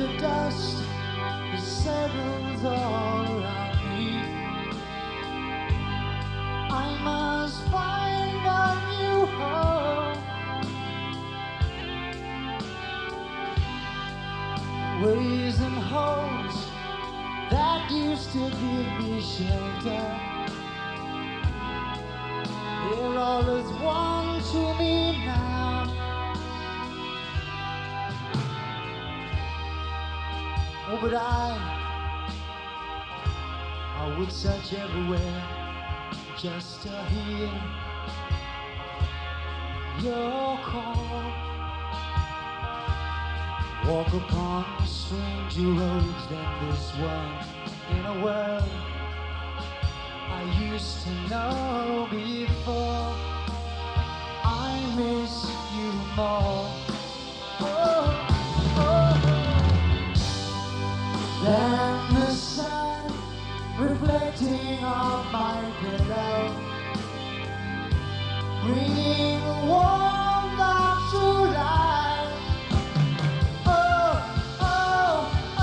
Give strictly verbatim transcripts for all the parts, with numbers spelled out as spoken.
the dust that settles all around me. I must find a new home, ways and homes that used to give me shelter. They're all as one to me now. Oh, but I, I would search everywhere just to hear your call. Walk upon stranger roads than this one, in a world I used to know before. I miss you more, oh, oh, than the sun reflecting on my pillow, bringing warmth to life. Oh, oh,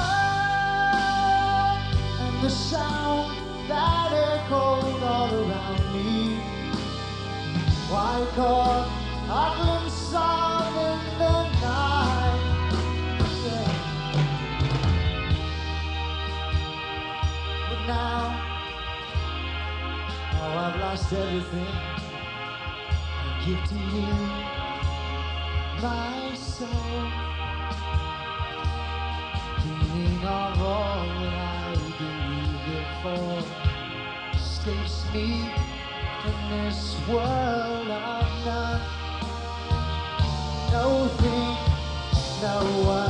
oh, and the sound that echoed all around me. Why caught a glimpse of in the night? Yeah. But now, now I've lost everything. I give to you my soul, dreaming of all that I believed before. Escapes me in this world of none. No thing, no one.